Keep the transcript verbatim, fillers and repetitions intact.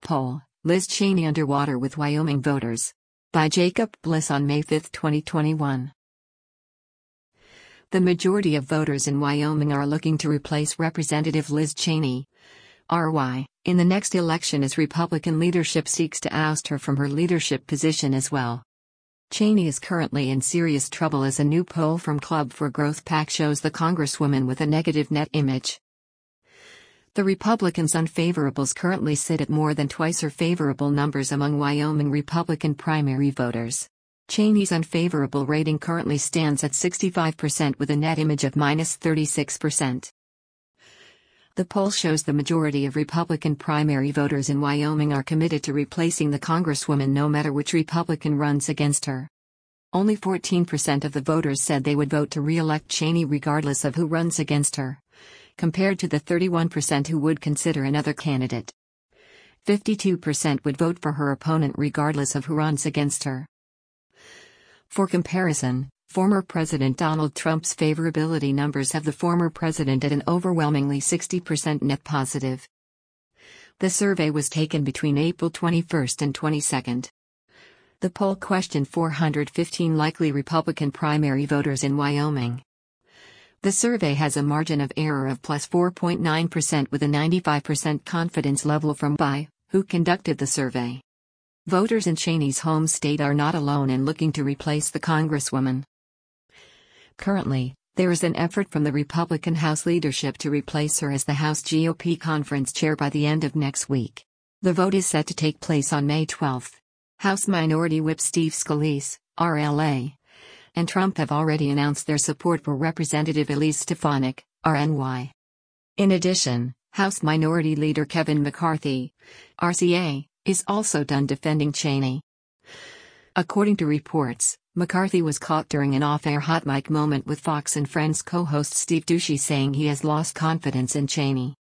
poll, Liz Cheney underwater with Wyoming voters. By Jacob Bliss on May fifth, twenty twenty-one. The majority of voters in Wyoming are looking to replace Representative Liz Cheney, R Y, in the next election as Republican leadership seeks to oust her from her leadership position as well. Cheney is currently in serious trouble as a new poll from Club for Growth PAC shows the Congresswoman with a negative net image. The Republicans' unfavorables currently sit at more than twice her favorable numbers among Wyoming Republican primary voters. Cheney's unfavorable rating currently stands at sixty-five percent with a net image of minus thirty-six percent. The poll shows the majority of Republican primary voters in Wyoming are committed to replacing the Congresswoman no matter which Republican runs against her. Only fourteen percent of the voters said they would vote to re-elect Cheney regardless of who runs against her, compared to the thirty-one percent who would consider another candidate. fifty-two percent would vote for her opponent regardless of who runs against her. For comparison, former President Donald Trump's favorability numbers have the former president at an overwhelmingly sixty percent net positive. The survey was taken between April twenty-first and twenty-second. The poll questioned four hundred fifteen likely Republican primary voters in Wyoming. The survey has a margin of error of plus four point nine percent with a ninety-five percent confidence level from by who conducted the survey. Voters in Cheney's home state are not alone in looking to replace the Congresswoman. Currently, there is an effort from the Republican House leadership to replace her as the House G O P conference chair by the end of next week. The vote is set to take place on May twelfth. House Minority Whip Steve Scalise, R L A, and Trump have already announced their support for Representative Elise Stefanik, R N Y. In addition, House Minority Leader Kevin McCarthy, R C A, is also done defending Cheney. According to reports, McCarthy was caught during an off-air hot mic moment with Fox and Friends co-host Steve Doocy saying he has lost confidence in Cheney.